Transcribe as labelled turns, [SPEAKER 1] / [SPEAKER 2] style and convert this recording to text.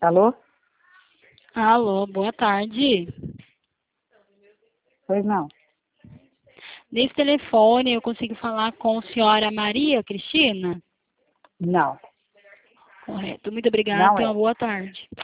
[SPEAKER 1] Alô?
[SPEAKER 2] Alô, boa tarde.
[SPEAKER 1] Pois não.
[SPEAKER 2] Nesse telefone eu consigo falar com a senhora Maria Cristina?
[SPEAKER 1] Não.
[SPEAKER 2] Correto. Muito obrigada.
[SPEAKER 1] Não
[SPEAKER 2] Tenha
[SPEAKER 1] é.
[SPEAKER 2] uma boa tarde.